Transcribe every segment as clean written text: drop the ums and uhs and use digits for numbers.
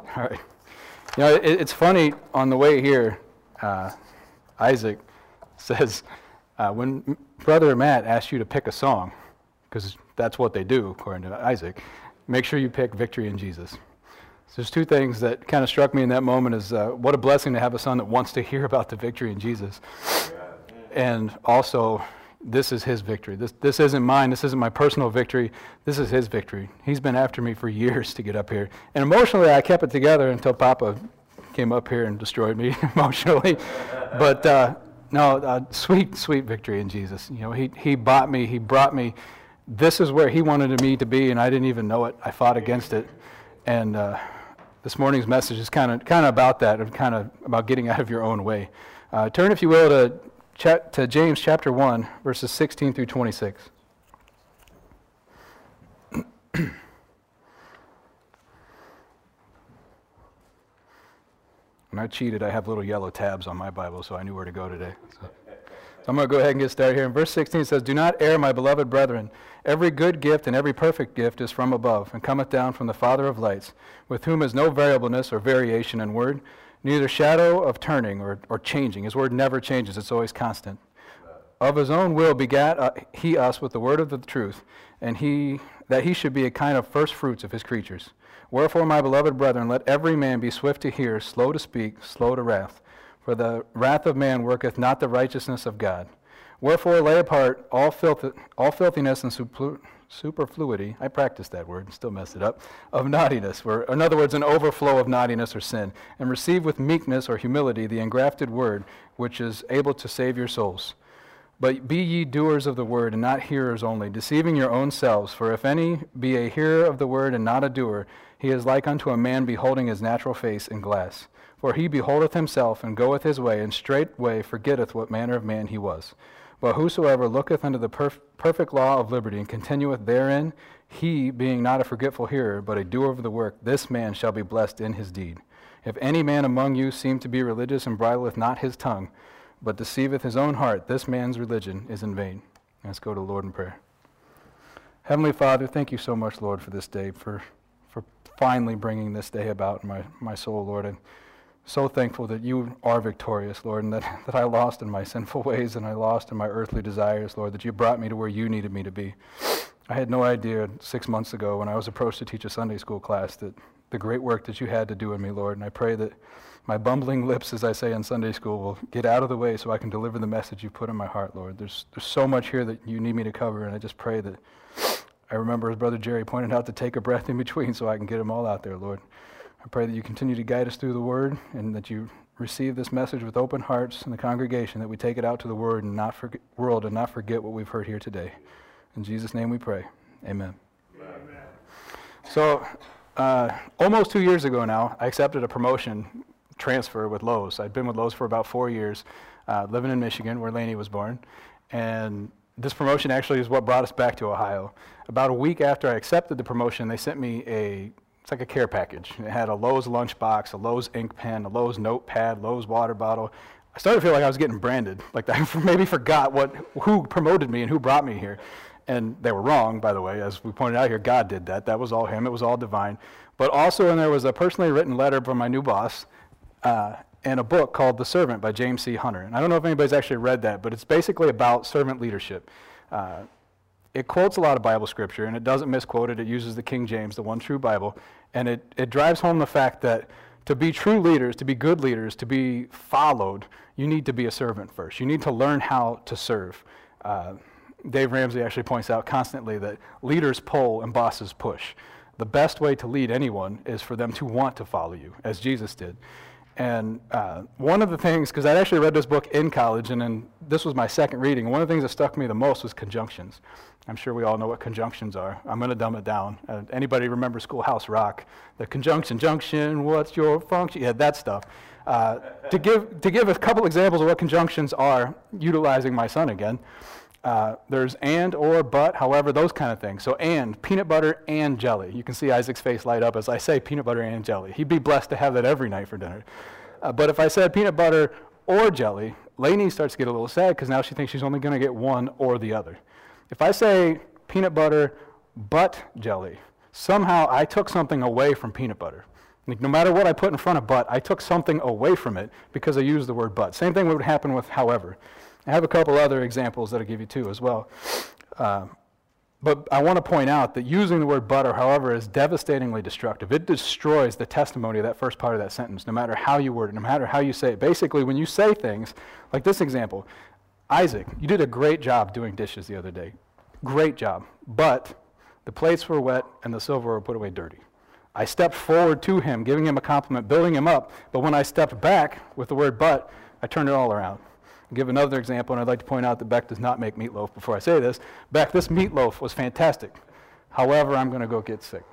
All right. You know, it's funny, on the way here, Isaac says, when Brother Matt asks you to pick a song, because that's what they do, according to Isaac, make sure you pick Victory in Jesus. So there's two things that kind of struck me in that moment is what a blessing to have a son that wants to hear about the victory in Jesus. And also, this is his victory. This isn't mine. This isn't my personal victory. This is his victory. He's been after me for years to get up here. And emotionally, I kept it together until Papa came up here and destroyed me emotionally. But sweet, sweet victory in Jesus. You know, he bought me. He brought me. This is where he wanted me to be, and I didn't even know it. I fought against it. And this morning's message is kind of about that, and kind of about getting out of your own way. Turn, if you will, to James chapter 1, verses 16 through 26. When I cheated, I have little yellow tabs on my Bible, so I knew where to go today. So I'm going to go ahead and get started here. In verse 16 it says, "Do not err, my beloved brethren. Every good gift and every perfect gift is from above, and cometh down from the Father of lights, with whom is no variableness or variation in word, neither shadow of turning or changing." His word never changes. It's always constant. "Of his own will begat he us with the word of the truth, and that he should be a kind of first fruits of his creatures. Wherefore, my beloved brethren, let every man be swift to hear, slow to speak, slow to wrath. For the wrath of man worketh not the righteousness of God. Wherefore, lay apart all filthiness and superfluity," I practiced that word and still messed it up, "of naughtiness," or in other words, an overflow of naughtiness or sin, "and receive with meekness or humility the engrafted word, which is able to save your souls. But be ye doers of the word, and not hearers only, deceiving your own selves. For if any be a hearer of the word and not a doer, he is like unto a man beholding his natural face in glass. For he beholdeth himself, and goeth his way, and straightway forgetteth what manner of man he was. But whosoever looketh unto the perfect law of liberty, and continueth therein, he, being not a forgetful hearer, but a doer of the work, this man shall be blessed in his deed. If any man among you seem to be religious, and bridleth not his tongue, but deceiveth his own heart, this man's religion is in vain." Let's go to the Lord in prayer. Heavenly Father, thank you so much, Lord, for this day, for finally bringing this day about in my soul, Lord. And so thankful that you are victorious, Lord, and that I lost in my sinful ways and I lost in my earthly desires, Lord, that you brought me to where you needed me to be. I had no idea 6 months ago when I was approached to teach a Sunday school class that the great work that you had to do in me, Lord, and I pray that my bumbling lips, as I say in Sunday school, will get out of the way so I can deliver the message you put in my heart, Lord. There's so much here that you need me to cover, and I just pray that I remember, as Brother Jerry pointed out, to take a breath in between so I can get them all out there, Lord. I pray that you continue to guide us through the Word, and that you receive this message with open hearts in the congregation, that we take it out to the world and not forget what we've heard here today. In Jesus' name we pray. Amen. Amen. So, almost 2 years ago now, I accepted a promotion transfer with Lowe's. I'd been with Lowe's for about 4 years, living in Michigan, where Lainey was born, and this promotion actually is what brought us back to Ohio. About a week after I accepted the promotion, they sent me it's like a care package. It had a Lowe's lunchbox, a Lowe's ink pen, a Lowe's notepad, Lowe's water bottle. I started to feel like I was getting branded, like I maybe forgot who promoted me and who brought me here. And they were wrong, by the way. As we pointed out here, God did that. That was all him. It was all divine. But also, and there was a personally written letter from my new boss, and a book called The Servant by James C. Hunter. And I don't know if anybody's actually read that, but it's basically about servant leadership. It quotes a lot of Bible scripture, and it doesn't misquote it. It uses the King James, the one true Bible. And it drives home the fact that to be true leaders, to be good leaders, to be followed, you need to be a servant first. You need to learn how to serve. Dave Ramsey actually points out constantly that leaders pull and bosses push. The best way to lead anyone is for them to want to follow you, as Jesus did. And one of the things, because I actually read this book in college, and then this was my second reading, one of the things that stuck me the most was conjunctions. I'm sure we all know what conjunctions are. I'm going to dumb it down. Anybody remember Schoolhouse Rock? The conjunction, what's your function? Yeah, that stuff. To give a couple examples of what conjunctions are, utilizing my son again, there's and, or, but, however, those kind of things. So and, peanut butter and jelly. You can see Isaac's face light up as I say peanut butter and jelly. He'd be blessed to have that every night for dinner. But if I said peanut butter or jelly, Lainey starts to get a little sad because now she thinks she's only going to get one or the other. If I say peanut butter but jelly, somehow I took something away from peanut butter. Like, no matter what I put in front of but, I took something away from it because I used the word but. Same thing would happen with however. I have a couple other examples that I'll give you too as well. But I want to point out that using the word but or however is devastatingly destructive. It destroys the testimony of that first part of that sentence, no matter how you word it, no matter how you say it. Basically, when you say things, like this example, Isaac, you did a great job doing dishes the other day. Great job. But the plates were wet and the silverware were put away dirty. I stepped forward to him, giving him a compliment, building him up, but when I stepped back with the word but, I turned it all around. I'll give another example, and I'd like to point out that Beck does not make meatloaf before I say this. Beck, this meatloaf was fantastic. However, I'm going to go get sick.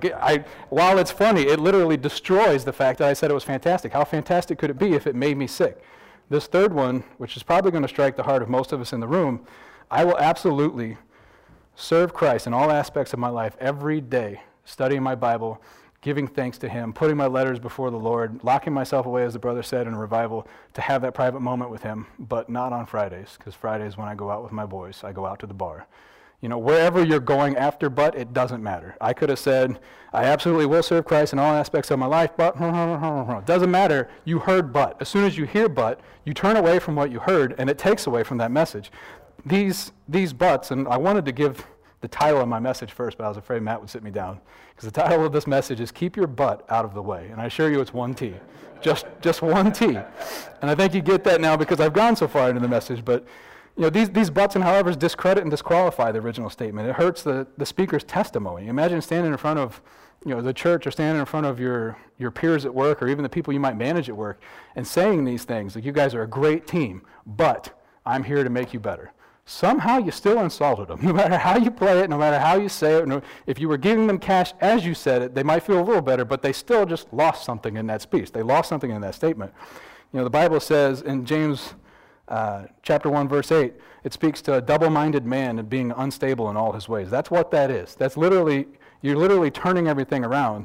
While it's funny, it literally destroys the fact that I said it was fantastic. How fantastic could it be if it made me sick? This third one, which is probably going to strike the heart of most of us in the room, I will absolutely serve Christ in all aspects of my life every day, studying my Bible, giving thanks to him, putting my letters before the Lord, locking myself away, as the brother said, in a revival, to have that private moment with him, but not on Fridays, because Fridays when I go out with my boys, I go out to the bar. Wherever you're going after but, it doesn't matter. I could have said, I absolutely will serve Christ in all aspects of my life, but, it doesn't matter. You heard but. As soon as you hear but, you turn away from what you heard, and it takes away from that message. These buts, and I wanted to give the title of my message first, but I was afraid Matt would sit me down. Because the title of this message is Keep Your Butt Out of the Way. And I assure you it's one T. Just one T. And I think you get that now because I've gone so far into the message. But these buts and howevers discredit and disqualify the original statement. It hurts the speaker's testimony. Imagine standing in front of the church or standing in front of your peers at work or even the people you might manage at work and saying these things, like you guys are a great team, but I'm here to make you better. Somehow you still insulted them. No matter how you play it, no matter how you say it, if you were giving them cash as you said it, they might feel a little better, but they still just lost something in that speech. They lost something in that statement. The Bible says in James chapter 1, verse 8, it speaks to a double-minded man and being unstable in all his ways. That's what that is. You're literally turning everything around,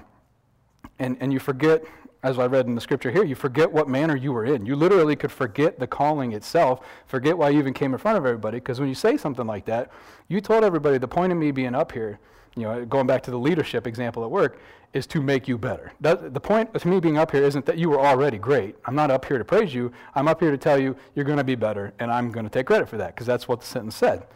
and you forget, as I read in the scripture here, you forget what manner you were in. You literally could forget the calling itself, forget why you even came in front of everybody, because when you say something like that, you told everybody the point of me being up here, going back to the leadership example at work, is to make you better. The point of me being up here isn't that you were already great. I'm not up here to praise you. I'm up here to tell you you're going to be better, and I'm going to take credit for that, because that's what the sentence said.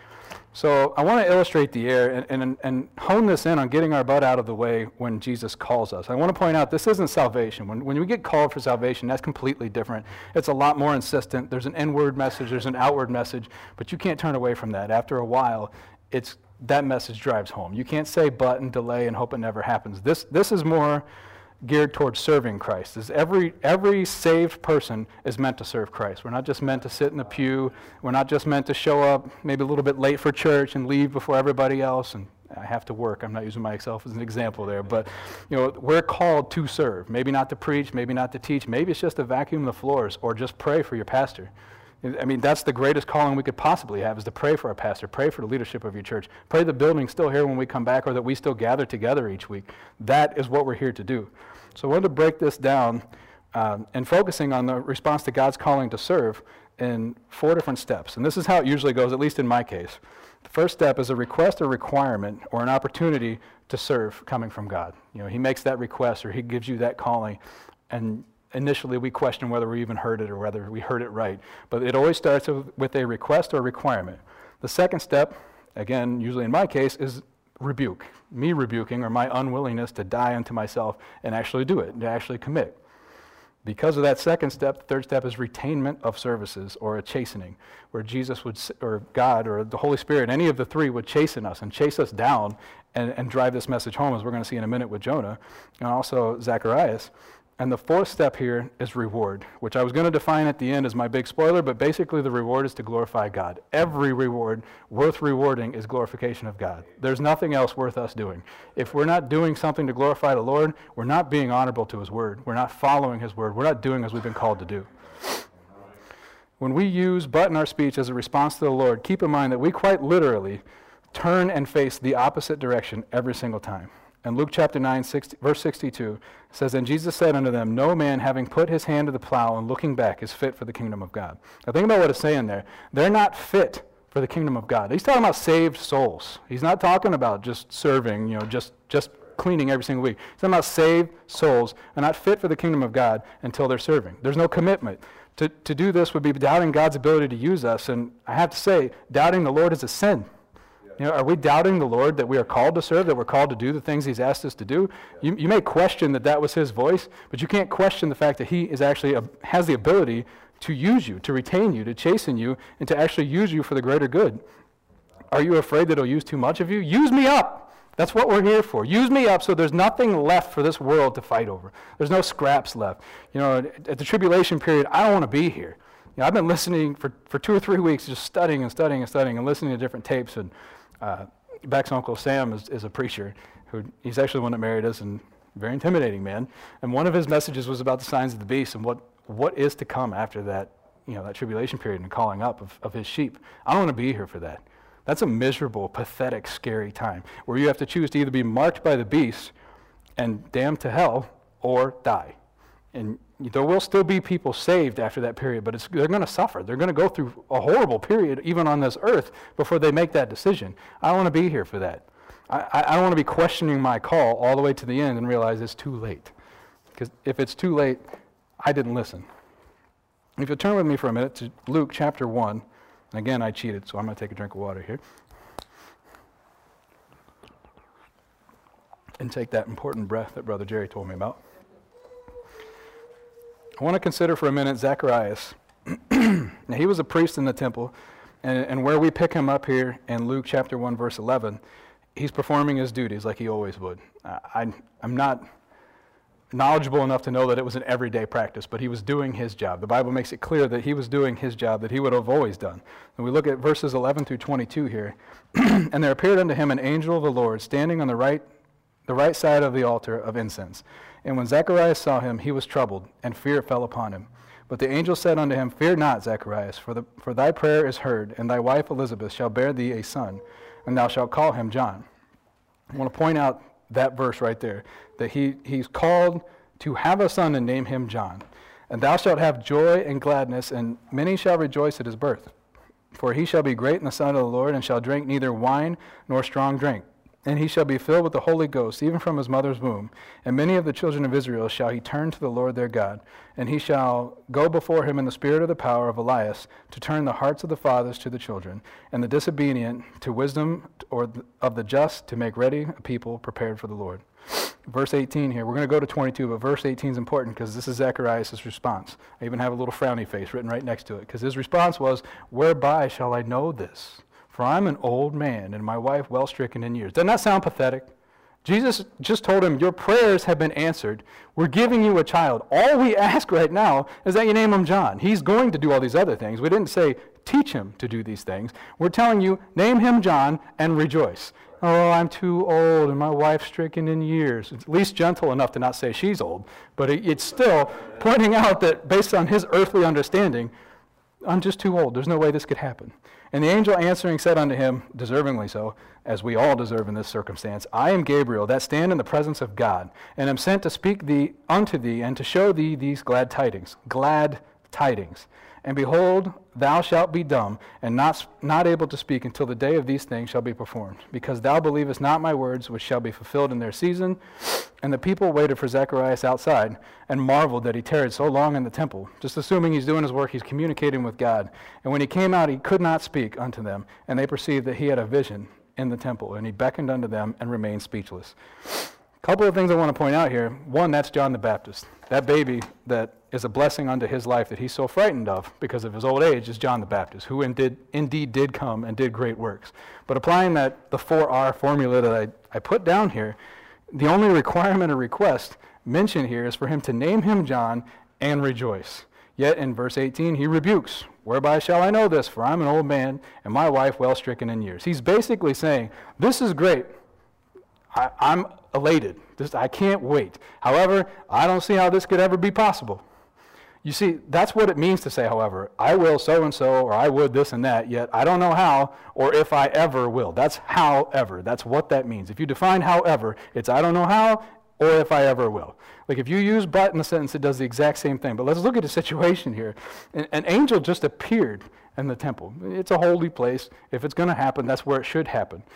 So I want to illustrate the air and hone this in on getting our butt out of the way when Jesus calls us. I want to point out this isn't salvation. When we get called for salvation, that's completely different. It's a lot more insistent. There's an inward message, there's an outward message, but you can't turn away from that. After a while, that message drives home. You can't say but and delay and hope it never happens. This is more geared towards serving Christ. Every saved person is meant to serve Christ. We're not just meant to sit in the pew. We're not just meant to show up maybe a little bit late for church and leave before everybody else. And I have to work. I'm not using myself as an example there. But we're called to serve. Maybe not to preach, maybe not to teach. Maybe it's just to vacuum the floors or just pray for your pastor. I mean, that's the greatest calling we could possibly have, is to pray for our pastor, pray for the leadership of your church, pray the building's still here when we come back, or that we still gather together each week. That is what we're here to do. So I wanted to break this down and focusing on the response to God's calling to serve in 4 different steps. And this is how it usually goes, at least in my case. The first step is a request or requirement or an opportunity to serve coming from God. He makes that request or he gives you that calling, and initially we question whether we even heard it or whether we heard it right. But it always starts with a request or requirement. The second step, again, usually in my case, is rebuke. Me rebuking or my unwillingness to die unto myself and actually do it, to actually commit. Because of that second step, the third step is retainment of services or a chastening, where Jesus would, or God or the Holy Spirit, any of the three would chasten us and chase us down and drive this message home, as we're going to see in a minute with Jonah and also Zacharias. And the fourth step here is reward, which I was going to define at the end as my big spoiler, but basically the reward is to glorify God. Every reward worth rewarding is glorification of God. There's nothing else worth us doing. If we're not doing something to glorify the Lord, we're not being honorable to his word. We're not following his word. We're not doing as we've been called to do. When we use but in our speech as a response to the Lord, keep in mind that we quite literally turn and face the opposite direction every single time. And Luke chapter 9, verse 62 says, "And Jesus said unto them, No man having put his hand to the plow and looking back is fit for the kingdom of God." Now think about what it's saying there. They're not fit for the kingdom of God. He's talking about saved souls. He's not talking about just serving, just cleaning every single week. He's talking about saved souls are not fit for the kingdom of God until they're serving. There's no commitment. To do this would be doubting God's ability to use us. And I have to say, doubting the Lord is a sin. You know, are we doubting the Lord that we are called to serve, that we're called to do the things he's asked us to do? You may question that was his voice, but you can't question the fact that he is actually has the ability to use you, to retain you, to chasten you, and to actually use you for the greater good. Are you afraid that he'll use too much of you? Use me up. That's what we're here for. Use me up so there's nothing left for this world to fight over. There's no scraps left. You know, at the tribulation period, I don't want to be here. You know, I've been listening for 2 or 3 weeks, just studying and listening to different tapes. And Beck's Uncle Sam is a preacher. He's actually the one that married us, and very intimidating man. And one of his messages was about the signs of the beast and what is to come after that, you know, that tribulation period and calling up of his sheep. I don't want to be here for that. That's a miserable, pathetic, scary time where you have to choose to either be marked by the beast and damned to hell or die. And there will still be people saved after that period, but they're going to suffer. They're going to go through a horrible period even on this earth before they make that decision. I don't want to be here for that. I don't want to be questioning my call all the way to the end and realize it's too late. Because if it's too late, I didn't listen. If you'll turn with me for a minute to Luke chapter 1. And again, I cheated, so I'm going to take a drink of water here. And take that important breath that Brother Jerry told me about. I want to consider for a minute Zacharias. Now, he was a priest in the temple, and where we pick him up here in Luke chapter 1, verse 11, he's performing his duties like he always would. I'm not knowledgeable enough to know that it was an everyday practice, but he was doing his job. The Bible makes it clear that he was doing his job that he would have always done. And we look at verses 11 through 22 here. And there appeared unto him an angel of the Lord standing on the right side of the altar of incense. And when Zacharias saw him, he was troubled, and fear fell upon him. But the angel said unto him, Fear not, Zacharias, for thy prayer is heard, and thy wife Elizabeth shall bear thee a son, and thou shalt call him John. I want to point out that verse right there, that he's called to have a son and name him John. And thou shalt have joy and gladness, and many shall rejoice at his birth. For he shall be great in the sight of the Lord, and shall drink neither wine nor strong drink. And he shall be filled with the Holy Ghost, even from his mother's womb. And many of the children of Israel shall he turn to the Lord their God. And he shall go before him in the spirit of the power of Elias, to turn the hearts of the fathers to the children, and the disobedient to wisdom, or of the just to make ready a people prepared for the Lord. Verse 18 here, we're going to go to 22, but verse 18 is important because this is Zacharias' response. I even have a little frowny face written right next to it, because his response was, Whereby shall I know this? For I'm an old man, and my wife well stricken in years. Doesn't that sound pathetic? Jesus just told him, your prayers have been answered. We're giving you a child. All we ask right now is that you name him John. He's going to do all these other things. We didn't say, teach him to do these things. We're telling you, name him John and rejoice. Oh, I'm too old, and my wife's stricken in years. It's at least gentle enough to not say she's old, but it's still pointing out that based on his earthly understanding, I'm just too old. There's no way this could happen. And the angel answering said unto him, deservingly so, as we all deserve in this circumstance, I am Gabriel, that stand in the presence of God, and am sent to speak unto thee, and to show thee these glad tidings. Glad tidings. And behold, thou shalt be dumb, and not able to speak until the day of these things shall be performed, because thou believest not my words, which shall be fulfilled in their season. And the people waited for Zacharias outside, and marveled that he tarried so long in the temple. Just assuming he's doing his work, he's communicating with God. And when he came out, he could not speak unto them, and they perceived that he had a vision in the temple, and he beckoned unto them and remained speechless. A couple of things I want to point out here. One, that's John the Baptist. That baby that is a blessing unto his life that he's so frightened of because of his old age is John the Baptist, who indeed did come and did great works. But applying the 4R formula that I put down here, the only requirement or request mentioned here is for him to name him John and rejoice. Yet in verse 18 he rebukes, whereby shall I know this? For I'm an old man, and my wife well stricken in years. He's basically saying, this is great. I'm elated. I can't wait. However, I don't see how this could ever be possible. You see, that's what it means to say, however, I will so-and-so, or I would this and that, yet I don't know how, or if I ever will. That's however. That's what that means. If you define however, it's I don't know how, or if I ever will. Like if you use but in a sentence, it does the exact same thing. But let's look at the situation here. An angel just appeared in the temple. It's a holy place. If it's going to happen, that's where it should happen.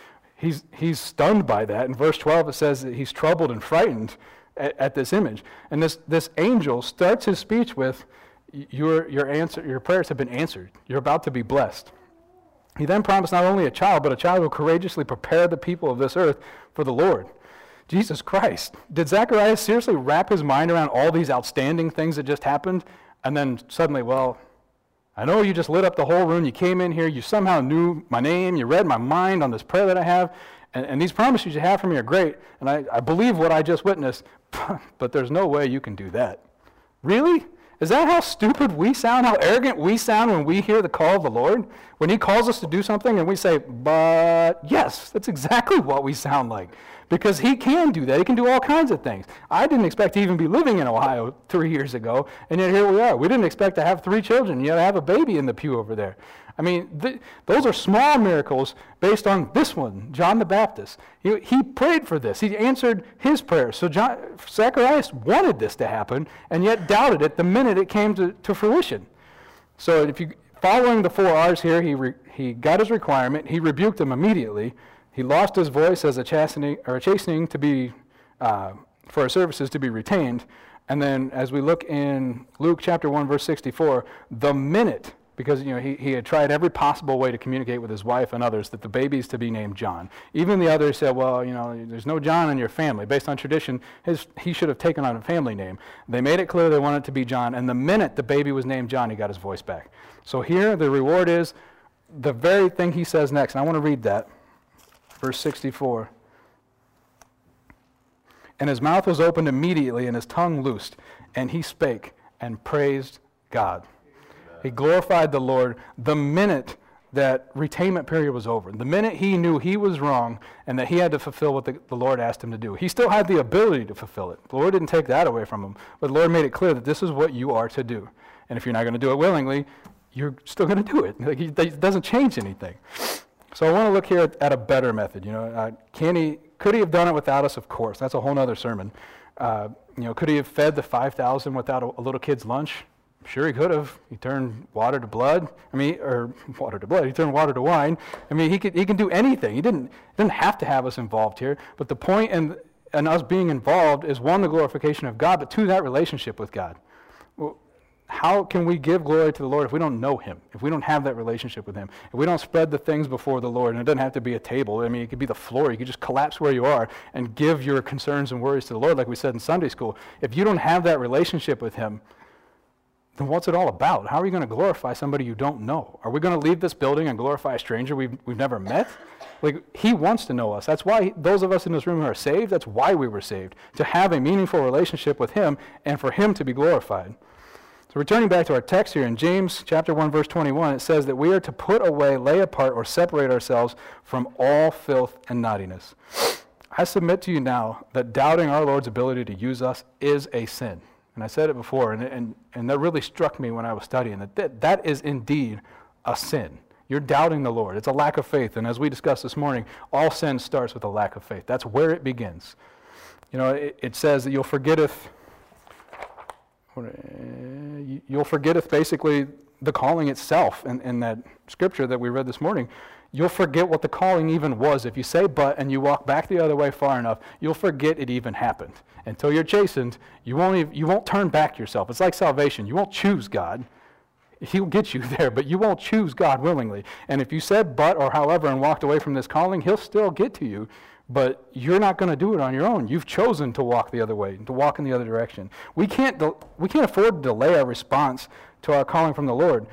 he's stunned by that. In verse 12, it says that he's troubled and frightened at this image. And this angel starts his speech with, your prayers have been answered. You're about to be blessed. He then promised not only a child, but a child who will courageously prepare the people of this earth for the Lord. Jesus Christ. Did Zacharias seriously wrap his mind around all these outstanding things that just happened? And then suddenly, well, I know you just lit up the whole room. You came in here. You somehow knew my name. You read my mind on this prayer that I have. And these promises you have for me are great. And I believe what I just witnessed. But there's no way you can do that. Really? Is that how stupid we sound, how arrogant we sound when we hear the call of the Lord? When he calls us to do something and we say, but yes, that's exactly what we sound like. Because he can do that. He can do all kinds of things. I didn't expect to even be living in Ohio 3 years ago, and yet here we are. We didn't expect to have 3 children, yet I have a baby in the pew over there. I mean, those are small miracles based on this one, John the Baptist. He prayed for this. He answered his prayer. So Zacharias wanted this to happen, and yet doubted it the minute it came to fruition. So if you following the 4 R's here, he got his requirement. He rebuked them immediately. He lost his voice as a chastening to be for his services to be retained. And then as we look in Luke chapter 1, verse 64, the minute, because he had tried every possible way to communicate with his wife and others that the baby is to be named John. Even the others said, well, there's no John in your family. Based on tradition, he should have taken on a family name. They made it clear they wanted it to be John, and the minute the baby was named John, he got his voice back. So here the reward is the very thing he says next, and I want to read that. Verse 64. And his mouth was opened immediately, and his tongue loosed, and he spake and praised God. He glorified the Lord the minute that retainment period was over. The minute he knew he was wrong and that he had to fulfill what the Lord asked him to do. He still had the ability to fulfill it. The Lord didn't take that away from him, but the Lord made it clear that this is what you are to do. And if you're not going to do it willingly, you're still going to do it. It doesn't change anything. So I want to look here at a better method. Could he have done it without us? Of course. That's a whole other sermon. Could he have fed the 5,000 without a little kid's lunch? Sure, he could have. He turned water to blood. Water to blood. He turned water to wine. He can do anything. He didn't have to have us involved here. But the point in us being involved is, 1, the glorification of God, but 2, that relationship with God. Well, how can we give glory to the Lord if we don't know him, if we don't have that relationship with him, if we don't spread the things before the Lord? And it doesn't have to be a table. It could be the floor. You could just collapse where you are and give your concerns and worries to the Lord, like we said in Sunday school. If you don't have that relationship with him, then what's it all about? How are you going to glorify somebody you don't know? Are we going to leave this building and glorify a stranger we've never met? He wants to know us. That's why those of us in this room who are saved, that's why we were saved, to have a meaningful relationship with him and for him to be glorified. So returning back to our text here in James chapter 1, verse 21, it says that we are to put away, lay apart, or separate ourselves from all filth and naughtiness. I submit to you now that doubting our Lord's ability to use us is a sin. And I said it before, and that really struck me when I was studying, that is indeed a sin. You're doubting the Lord. It's a lack of faith. And as we discussed this morning, all sin starts with a lack of faith. That's where it begins. It says that you'll forgetteth basically the calling itself in that scripture that we read this morning. You'll forget what the calling even was. If you say but and you walk back the other way far enough, you'll forget it even happened. Until you're chastened, you won't turn back yourself. It's like salvation. You won't choose God. He'll get you there, but you won't choose God willingly. And if you said but or however and walked away from this calling, he'll still get to you. But you're not going to do it on your own. You've chosen to walk the other way, to walk in the other direction. We can't afford to delay our response to our calling from the Lord.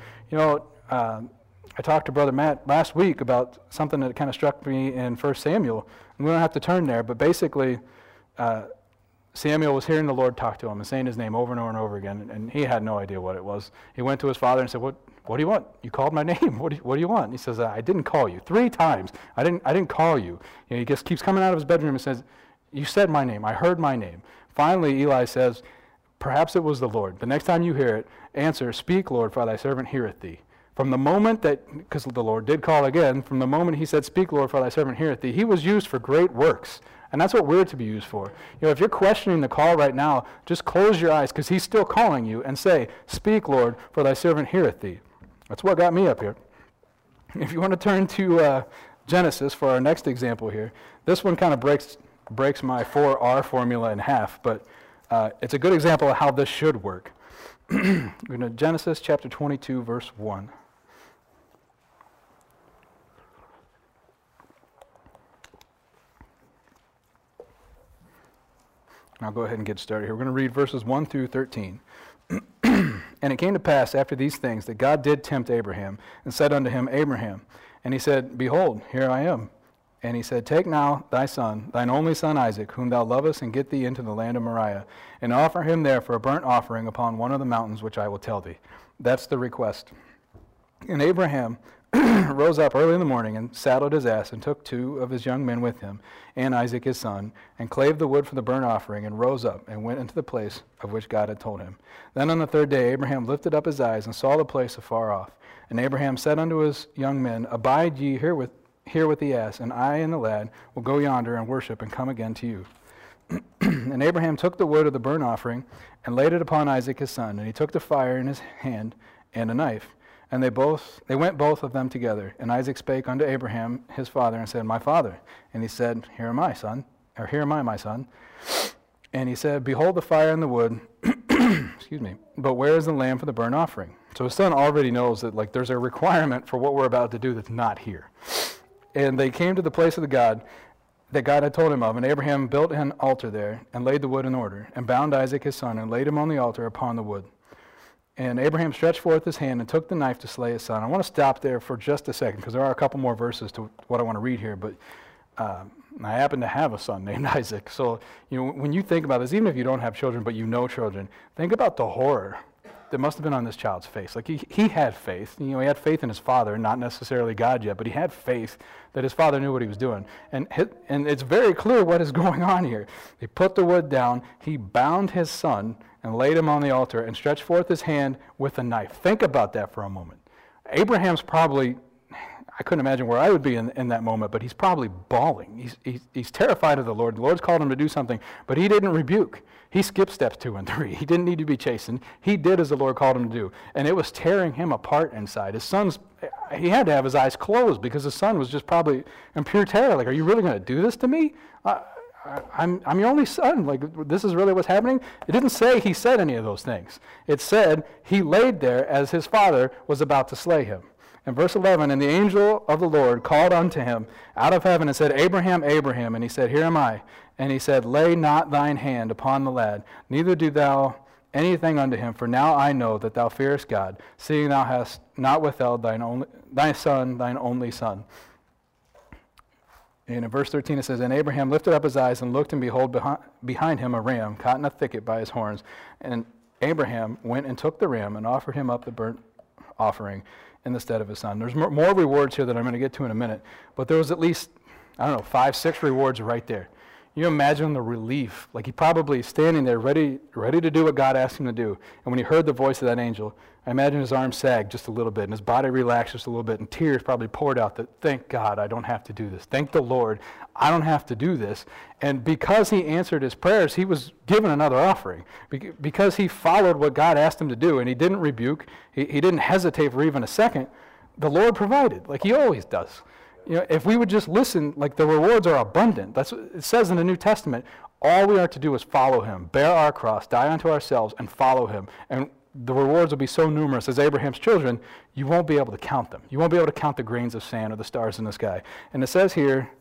I talked to Brother Matt last week about something that kind of struck me in 1 Samuel. And we don't have to turn there, but basically Samuel was hearing the Lord talk to him and saying his name over and over and over again, and he had no idea what it was. He went to his father and said, What do you want? You called my name. What do you want? And he says, I didn't call you. 3 times. I didn't call you. He just keeps coming out of his bedroom and says, you said my name. I heard my name. Finally, Eli says, perhaps it was the Lord. The next time you hear it, answer, speak, Lord, for thy servant heareth thee. From the moment because the Lord did call again, from the moment he said, speak, Lord, for thy servant heareth thee, he was used for great works. And that's what we're to be used for. If you're questioning the call right now, just close your eyes because he's still calling you and say, speak, Lord, for thy servant heareth thee. That's what got me up here. If you want to turn to Genesis for our next example here. This one kind of breaks my 4R formula in half, but it's a good example of how this should work. We're going to Genesis chapter 22, verse 1. I'll go ahead and get started here. We're going to read verses 1 through 13. And it came to pass after these things that God did tempt Abraham, and said unto him, Abraham. And he said, Behold, here I am. And he said, Take now thy son, thine only son Isaac, whom thou lovest, and get thee into the land of Moriah, and offer him there for a burnt offering upon one of the mountains which I will tell thee. That's the request. And Abraham rose up early in the morning, and saddled his ass, and took 2 of his young men with him, and Isaac his son, and clave the wood for the burnt offering, and rose up, and went into the place of which God had told him. Then on the 3rd day Abraham lifted up his eyes, and saw the place afar off. And Abraham said unto his young men, Abide ye here with the ass, and I and the lad will go yonder and worship, and come again to you. And Abraham took the wood of the burnt offering, and laid it upon Isaac his son, and he took the fire in his hand, and a knife. And they went both of them together. And Isaac spake unto Abraham his father, and said, My father. And he said, Here am I, son. Or here am I, my son. And he said, Behold the fire and the wood. Excuse me. But where is the lamb for the burnt offering? So his son already knows that there's a requirement for what we're about to do that's not here. And they came to the place of the God that God had told him of. And Abraham built an altar there, and laid the wood in order, and bound Isaac his son, and laid him on the altar upon the wood. And Abraham stretched forth his hand and took the knife to slay his son. I want to stop there for just a second, because there are a couple more verses to what I want to read here. But I happen to have a son named Isaac. So when you think about this, even if you don't have children, but you know children, think about the horror that must have been on this child's face. Like he had faith. He had faith in his father, not necessarily God yet, but he had faith that his father knew what he was doing. And it's very clear what is going on here. They put the wood down. He bound his son and laid him on the altar, and stretched forth his hand with a knife. Think about that for a moment. Abraham's probably, I couldn't imagine where I would be in that moment, but he's probably bawling. He's terrified of the Lord. The Lord's called him to do something, but he didn't rebuke. He skipped steps 2 and 3. He didn't need to be chastened. He did as the Lord called him to do, and it was tearing him apart inside. He had to have his eyes closed, because his son was just probably in pure terror. Like, are you really going to do this to me? I'm your only son. Like, this is really what's happening? It didn't say he said any of those things. It said he laid there as his father was about to slay him. In verse 11, And the angel of the Lord called unto him out of heaven, and said, Abraham, Abraham. And he said, Here am I. And he said, Lay not thine hand upon the lad, neither do thou anything unto him, for now I know that thou fearest God, seeing thou hast not withheld thy only son. And in verse 13 it says, And Abraham lifted up his eyes, and looked, and behold, behind him a ram caught in a thicket by his horns. And Abraham went and took the ram, and offered him up the burnt offering in the stead of his son. There's more rewards here that I'm going to get to in a minute, but there was at least, 5, 6 rewards right there. You imagine the relief. Like, he probably standing there ready to do what God asked him to do. And when he heard the voice of that angel, I imagine his arm sagged just a little bit, and his body relaxed just a little bit, and tears probably poured out that, thank God, I don't have to do this. Thank the Lord, I don't have to do this. And because he answered his prayers, he was given another offering. Because he followed what God asked him to do, and he didn't rebuke, he didn't hesitate for even a second, the Lord provided, like he always does. If we would just listen, like, the rewards are abundant. That's what it says in the New Testament. All we are to do is follow him, bear our cross, die unto ourselves, and follow him. And the rewards will be so numerous as Abraham's children, you won't be able to count them. You won't be able to count the grains of sand or the stars in the sky. And it says here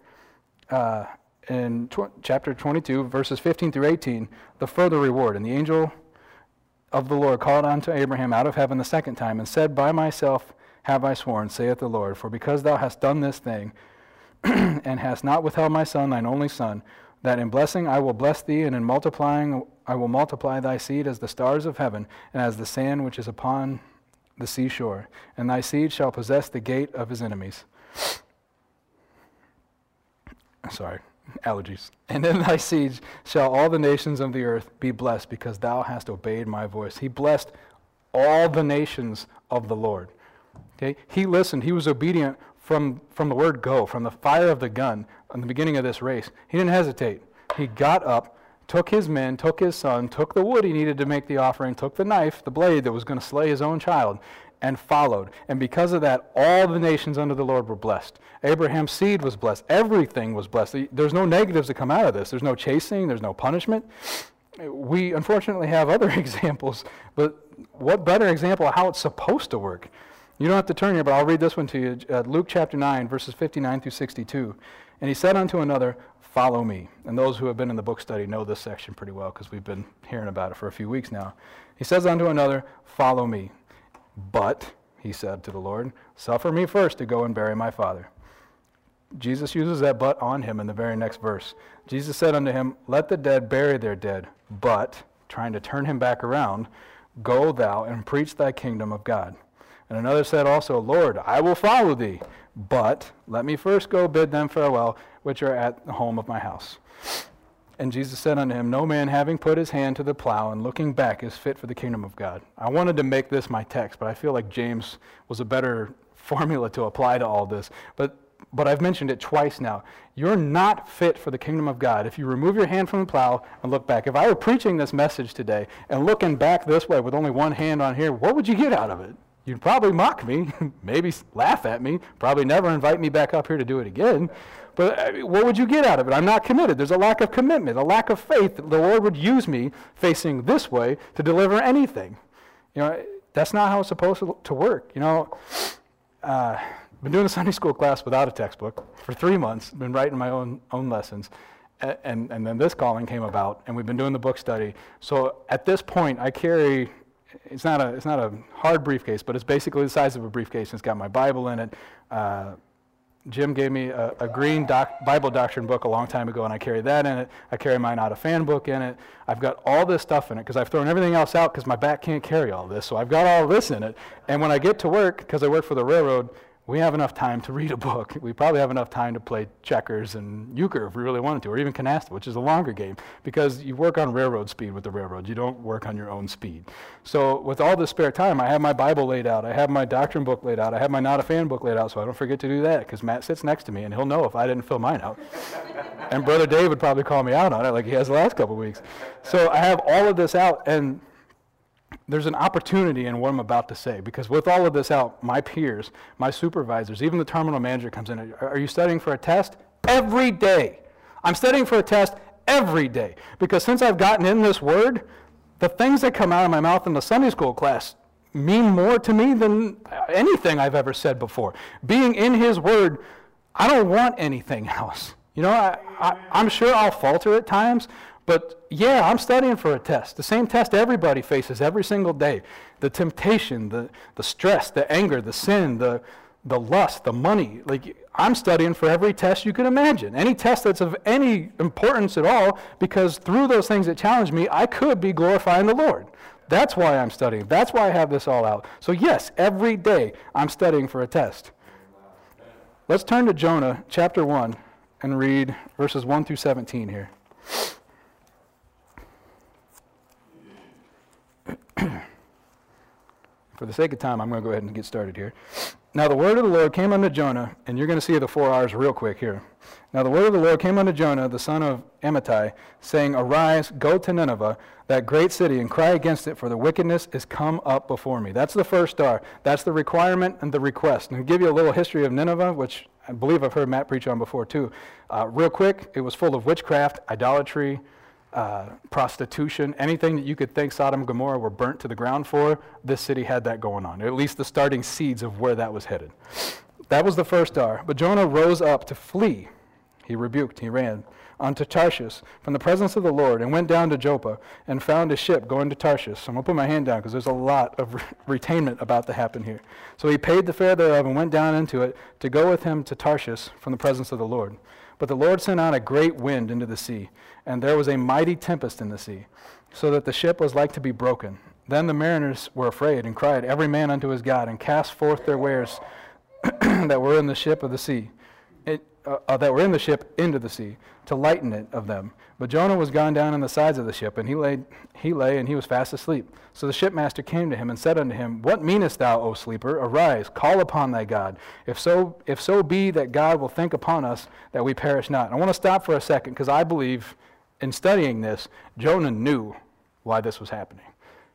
in chapter 22, verses 15 through 18, the further reward. And the angel of the Lord called unto Abraham out of heaven the second time, and said, By myself have I sworn, saith the Lord, for because thou hast done this thing, and hast not withheld my son, thine only son, that in blessing I will bless thee, and in multiplying I will multiply thy seed as the stars of heaven, and as the sand which is upon the seashore. And thy seed shall possess the gate of his enemies. Sorry, allergies. And in thy seed shall all the nations of the earth be blessed, because thou hast obeyed my voice. He blessed all the nations of the Lord. Okay? He listened. He was obedient from the word go, from the fire of the gun in the beginning of this race. He didn't hesitate. He got up, took his men, took his son, took the wood he needed to make the offering, took the knife, the blade that was going to slay his own child, and followed. And because of that, all the nations under the Lord were blessed. Abraham's seed was blessed. Everything was blessed. There's no negatives that come out of this. There's no chasing. There's no punishment. We unfortunately have other examples, but what better example of how it's supposed to work? You don't have to turn here, but I'll read this one to you. Luke chapter 9, verses 59 through 62. And he said unto another, follow me. And those who have been in the book study know this section pretty well because we've been hearing about it for a few weeks now. He says unto another, follow me. But, he said to the Lord, suffer me first to go and bury my father. Jesus uses that but on him in the very next verse. Jesus said unto him, let the dead bury their dead, but, trying to turn him back around, go thou and preach thy kingdom of God. And another said also, Lord, I will follow thee, but let me first go bid them farewell, which are at the home of my house. And Jesus said unto him, no man having put his hand to the plow and looking back is fit for the kingdom of God. I wanted to make this my text, but I feel like James was a better formula to apply to all this. But I've mentioned it twice now. You're not fit for the kingdom of God if you remove your hand from the plow and look back. If I were preaching this message today and looking back this way with only one hand on here, what would you get out of it? You'd probably mock me, maybe laugh at me, probably never invite me back up here to do it again. But what would you get out of it? I'm not committed. There's a lack of commitment, a lack of faith that the Lord would use me facing this way to deliver anything. You know, that's not how it's supposed to work. You know, been doing a Sunday school class without a textbook for 3 months, been writing my own lessons, and then this calling came about, and we've been doing the book study. So at this point, I carry, it's not a hard briefcase, but it's basically the size of a briefcase. It's got my Bible in it. Jim gave me a green Bible doctrine book a long time ago, and I carry that in it. I carry my Not a Fan book in it. I've got all this stuff in it because I've thrown everything else out because my back can't carry all this. So I've got all this in it. And when I get to work, because I work for the railroad, we have enough time to read a book. We probably have enough time to play checkers and euchre if we really wanted to, or even canasta, which is a longer game, because you work on railroad speed with the railroad. You don't work on your own speed. So with all this spare time, I have my Bible laid out. I have my doctrine book laid out. I have my Not a Fan book laid out, so I don't forget to do that, because Matt sits next to me, and he'll know if I didn't fill mine out. And Brother Dave would probably call me out on it like he has the last couple of weeks. So I have all of this out, and there's an opportunity in what I'm about to say, because with all of this out, my peers, my supervisors, even the terminal manager comes in, are you studying for a test? Every day. I'm studying for a test every day, because since I've gotten in this word, the things that come out of my mouth in the Sunday school class mean more to me than anything I've ever said before. Being in his word, I don't want anything else. You know, I'm sure I'll falter at times, but yeah, I'm studying for a test. The same test everybody faces every single day. The temptation, the stress, the anger, the sin, the lust, the money. Like, I'm studying for every test you can imagine. Any test that's of any importance at all, because through those things that challenge me, I could be glorifying the Lord. That's why I'm studying. That's why I have this all out. So yes, every day I'm studying for a test. Let's turn to Jonah chapter 1 and read verses 1 through 17 here. For the sake of time, I'm going to go ahead and get started here. Now the word of the Lord came unto Jonah, and you're going to see the 4 R's real quick here. Now the word of the Lord came unto Jonah, the son of Amittai, saying, Arise, go to Nineveh, that great city, and cry against it, for the wickedness is come up before me. That's the first R. That's the requirement and the request. And I'll give you a little history of Nineveh, which I believe I've heard Matt preach on before too. Real quick, it was full of witchcraft, idolatry, prostitution, anything that you could think Sodom and Gomorrah were burnt to the ground for. This city had that going on, or at least the starting seeds of where that was headed. That was the first R. But Jonah rose up to flee. He ran unto Tarshish from the presence of the Lord, and went down to Joppa and found a ship going to Tarshish. So I'm going to put my hand down because there's a lot of retainment about to happen here. So he paid the fare thereof and went down into it to go with him to Tarshish from the presence of the Lord. But the Lord sent out a great wind into the sea, and there was a mighty tempest in the sea, so that the ship was like to be broken. Then the mariners were afraid, and cried every man unto his God, and cast forth their wares that were in the ship of the sea, that were in the ship into the sea, to lighten it of them. But Jonah was gone down in the sides of the ship, and he lay, and he was fast asleep. So the shipmaster came to him and said unto him, What meanest thou, O sleeper? Arise, call upon thy God. If so be that God will think upon us, that we perish not. I want to stop for a second, because I believe in studying this, Jonah knew why this was happening.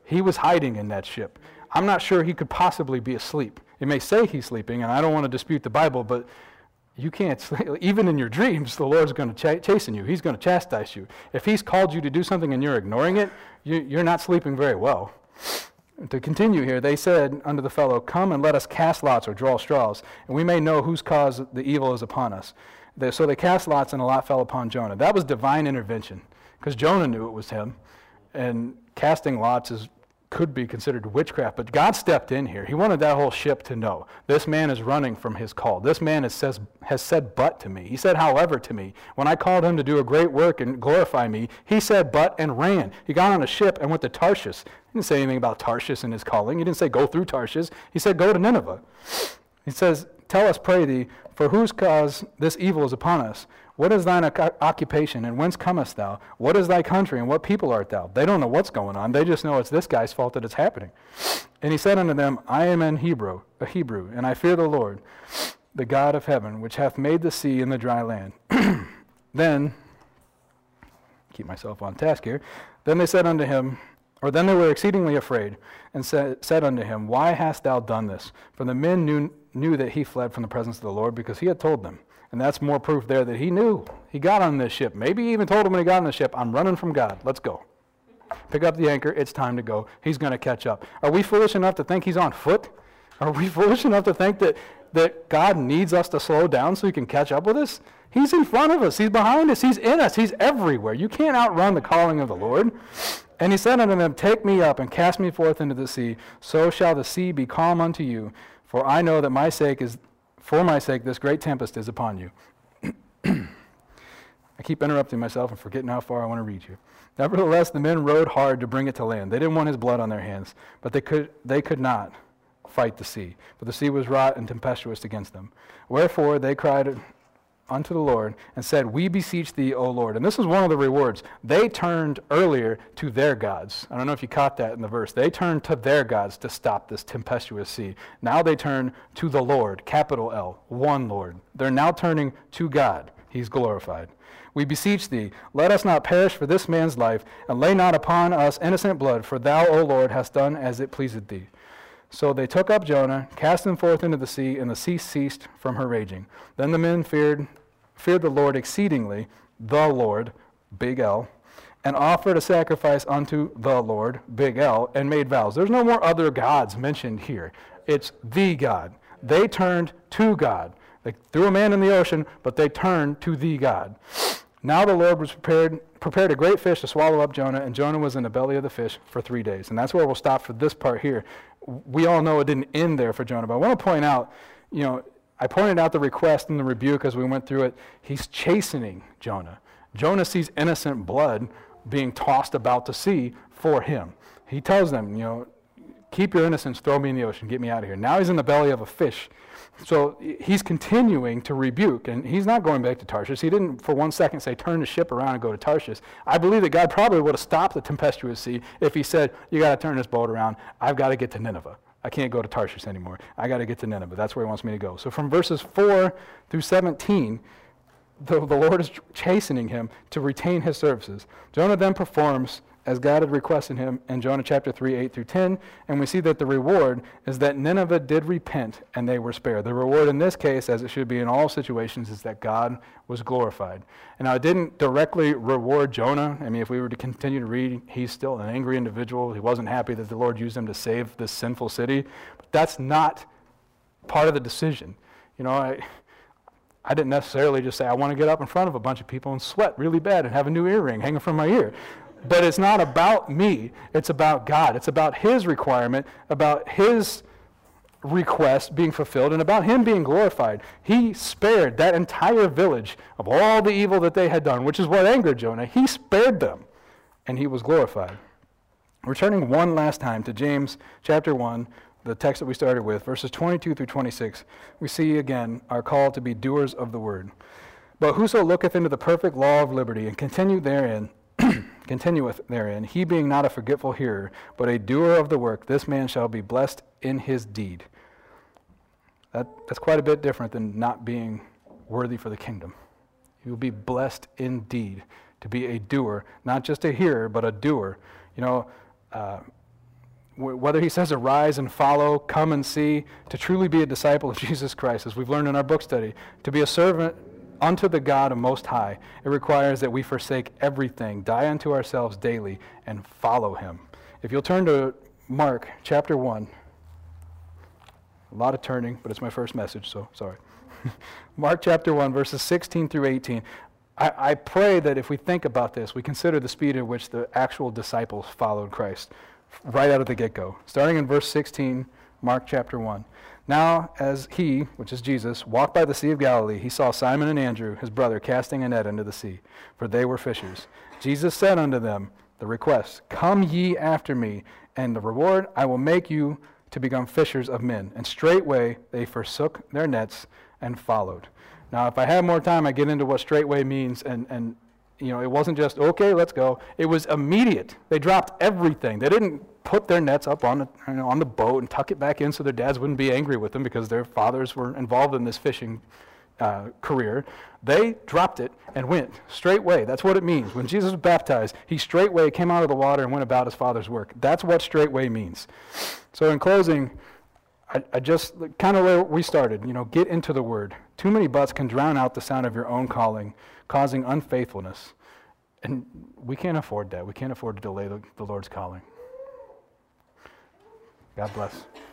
He was hiding in that ship. I'm not sure he could possibly be asleep. It may say he's sleeping, and I don't want to dispute the Bible, but you can't sleep. Even in your dreams, the Lord's going to chasten you. He's going to chastise you. If he's called you to do something and you're ignoring it, you're not sleeping very well. To continue here, they said unto the fellow, come and let us cast lots or draw straws, and we may know whose cause the evil is upon us. So they cast lots, and a lot fell upon Jonah. That was divine intervention, because Jonah knew it was him, and casting lots could be considered witchcraft, but God stepped in here. He wanted that whole ship to know, this man is running from his call. This man has said but to me. He said however to me. When I called him to do a great work and glorify me, he said but and ran. He got on a ship and went to Tarshish. He didn't say anything about Tarshish in his calling. He didn't say go through Tarshish. He said go to Nineveh. He says, tell us, pray thee, for whose cause this evil is upon us? What is thine occupation, and whence comest thou? What is thy country, and what people art thou? They don't know what's going on. They just know it's this guy's fault that it's happening. And he said unto them, I am a Hebrew, and I fear the Lord, the God of heaven, which hath made the sea and the dry land. Then, keep myself on task here, then they said unto him, then they were exceedingly afraid, and said unto him, why hast thou done this? For the men knew that he fled from the presence of the Lord, because he had told them. And that's more proof there that he knew. He got on this ship. Maybe he even told him when he got on the ship, I'm running from God. Let's go. Pick up the anchor. It's time to go. He's going to catch up. Are we foolish enough to think he's on foot? Are we foolish enough to think that God needs us to slow down so he can catch up with us? He's in front of us. He's behind us. He's in us. He's everywhere. You can't outrun the calling of the Lord. And he said unto them, take me up and cast me forth into the sea. So shall the sea be calm unto you. For I know that for my sake, this great tempest is upon you. I keep interrupting myself and forgetting how far I want to read here. Nevertheless, the men rowed hard to bring it to land. They didn't want his blood on their hands, but they could not fight the sea. For the sea was wrought and tempestuous against them. Wherefore they cried unto the Lord and said, we beseech thee, O Lord. And this is one of the rewards. They turned earlier to their gods. I don't know if you caught that in the verse. They turned to their gods to stop this tempestuous sea. Now they turn to the Lord, capital L, one Lord. They're now turning to God. He's glorified. We beseech thee, let us not perish for this man's life, and lay not upon us innocent blood, for thou, O Lord, hast done as it pleased thee. So they took up Jonah, cast him forth into the sea, and the sea ceased from her raging. Then the men feared the Lord exceedingly, the Lord, big L, and offered a sacrifice unto the Lord, big L, and made vows. There's no more other gods mentioned here. It's the God. They turned to God. They threw a man in the ocean, but they turned to the God. Now the Lord was prepared a great fish to swallow up Jonah, and Jonah was in the belly of the fish for 3 days. And that's where we'll stop for this part here. We all know it didn't end there for Jonah, but I want to point out, I pointed out the request and the rebuke as we went through it. He's chastening Jonah. Jonah sees innocent blood being tossed about the sea for him. He tells them, keep your innocence, throw me in the ocean, get me out of here. Now he's in the belly of a fish. So he's continuing to rebuke, and he's not going back to Tarshish. He didn't for 1 second say, turn the ship around and go to Tarshish. I believe that God probably would have stopped the tempestuous sea if he said, you got to turn this boat around. I've got to get to Nineveh. I can't go to Tarshish anymore. I got to get to Nineveh. That's where he wants me to go. So from verses 4 through 17, the Lord is chastening him to retain his services. Jonah then performs as God had requested him in Jonah chapter 3, 8 through 10, and we see that the reward is that Nineveh did repent and they were spared. The reward in this case, as it should be in all situations, is that God was glorified. And now it didn't directly reward Jonah. I mean, if we were to continue to read, he's still an angry individual. He wasn't happy that the Lord used him to save this sinful city. But that's not part of the decision. I didn't necessarily just say, I want to get up in front of a bunch of people and sweat really bad and have a new earring hanging from my ear. But it's not about me. It's about God. It's about his requirement, about his request being fulfilled, and about him being glorified. He spared that entire village of all the evil that they had done, which is what angered Jonah. He spared them, and he was glorified. Returning one last time to James chapter 1, the text that we started with, verses 22 through 26, we see again our call to be doers of the word. But whoso looketh into the perfect law of liberty and continueth therein, he being not a forgetful hearer, but a doer of the work, this man shall be blessed in his deed. That's quite a bit different than not being worthy for the kingdom. You will be blessed indeed to be a doer, not just a hearer, but a doer. whether he says arise and follow, come and see, to truly be a disciple of Jesus Christ, as we've learned in our book study, to be a servant unto the God of Most High, it requires that we forsake everything, die unto ourselves daily, and follow him. If you'll turn to Mark chapter 1, a lot of turning, but it's my first message, so sorry. Mark chapter 1, verses 16 through 18. I pray that if we think about this, we consider the speed at which the actual disciples followed Christ right out of the get-go. Starting in verse 16, Mark chapter 1. Now, as he, which is Jesus, walked by the Sea of Galilee, he saw Simon and Andrew, his brother, casting a net into the sea, for they were fishers. Jesus said unto them, the request, come ye after me, and the reward I will make you to become fishers of men. And straightway they forsook their nets and followed. Now, if I have more time, I get into what straightway means, and you know, it wasn't just, okay, let's go. It was immediate. They dropped everything. They didn't put their nets up on the boat and tuck it back in so their dads wouldn't be angry with them because their fathers were involved in this fishing career. They dropped it and went straightway. That's what it means. When Jesus was baptized, he straightway came out of the water and went about his Father's work. That's what straightway means. So in closing, I just, kind of where we started, get into the Word. Too many buts can drown out the sound of your own calling, causing unfaithfulness. And we can't afford that. We can't afford to delay the Lord's calling. God bless.